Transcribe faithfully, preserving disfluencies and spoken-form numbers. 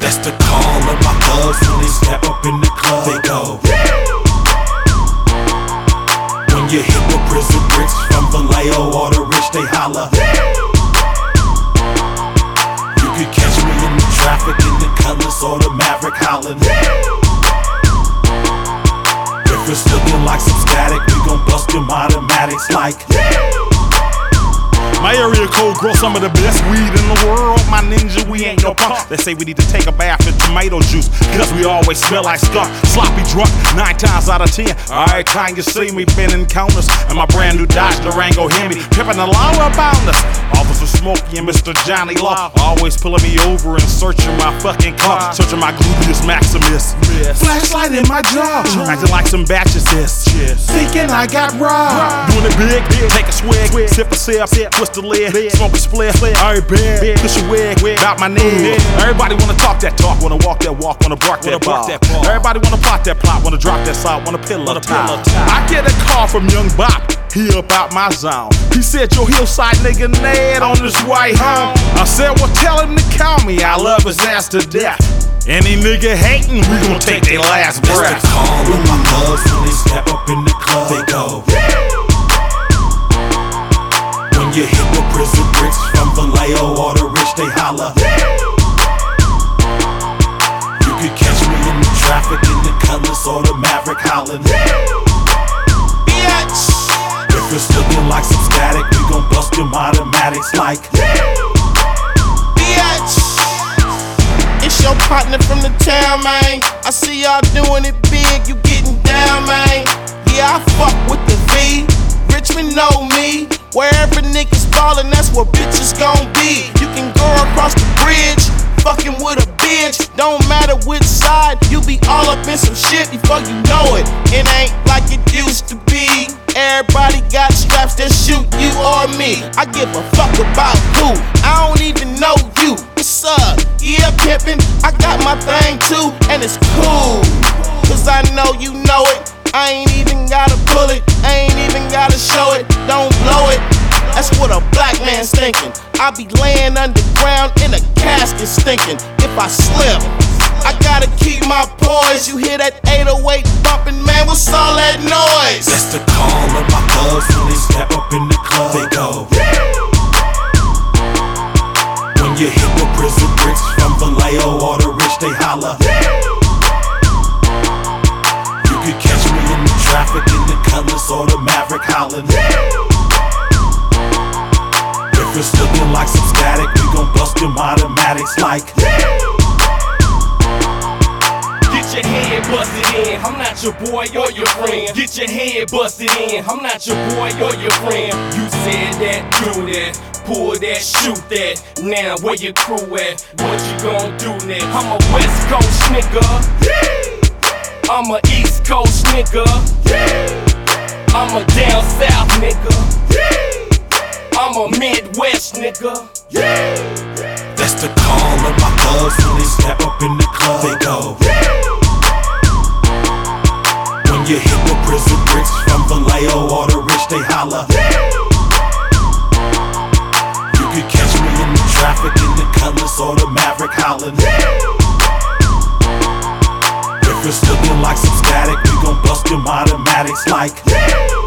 That's the call of my thugs when they step up in the club. They go. When you hit the prison bricks from Vallejo or the rich, they holler. You could catch me in the traffic in the Cutlass or the Maverick hollering. If it's looking like some static, we gon' bust them automatics like. My area code grow some of the best weed in the world. My ninja, we ain't no punk. They say we need to take a bath in tomato juice, cause we always smell like skunk. Sloppy drunk, nine times out of ten. Every time you see me, been encounters. And my brand new Dodge Durango Hemi, pimpin' the law about us. Officer Smokey and Mister Johnny Law always pulling me over and searching my fucking car, searching my gluteus maximus. Flashlight in my jaw, acting like some batches is. Thinking I got robbed. Doing it big, take a swig, sip a sip, twist the lid, smoke a split. Alright, bad, push a wig, about my knee. Everybody wanna talk that talk, wanna walk that walk, wanna bark that bark. Everybody wanna plot that plot, wanna drop that salt, wanna pillow top. I get a call from Young Bop, he up out my zone. He said, yo, hillside nigga Ned on this way home. I said, well, tell him to call me, I love his ass to death. Any nigga hatin', we gon' take their last breath. That's the call of my thugs when they step up in the club. They go. When you hit the prison bricks from Vallejo or the rich, they holler. You could catch me in the traffic in the Cutlass or the Maverick hollering. If it's looking like some static, we gon' bust them automatics like. It's your partner from the town, man. I see y'all doing it big, you getting down, man. Yeah, I fuck with the V. Richmond know me. Wherever niggas ballin', that's where bitches gon' be. You can go across the bridge, fucking with a bitch. Don't matter which side, you be all up in some shit before you know it. It ain't like it used to be. Everybody got straps that shoot you or me. I give a fuck about who, I don't even know you. What's up? Yeah, pimpin', I got my thing too, and it's cool, cause I know you know it. I ain't even gotta pull it, I ain't even gotta show it. Don't blow it, that's what a black man's thinking. I be laying underground in a casket stinking. If I slip, I gotta keep my poise. You hear that eight oh eight bumping, man, what's all that noise? That's the call of my thugs when they step up in the club. They go. When you hit the prison bricks from Vallejo or the rich, they holler. You could catch me in the traffic in the Cutlass or the Maverick hollering. If it's looking like some static, we gon' bust them automatics like. Get your head busted in, I'm not your boy or your friend. Get your head busted in, I'm not your boy or your friend. You said that, do that, pull that, shoot that. Now where your crew at? What you gon' do next? I'm a West Coast nigga, I'm a East Coast nigga, I'm a down South nigga, I'm a Midwest nigga. That's the call of my thugs when they step up in the club. They go. When you hit the prison bricks from Vallejo or the rich, they holler. You could catch me in the traffic in the Cutlass or the Maverick hollering. If it's looking like some static, we gon' bust them automatics like.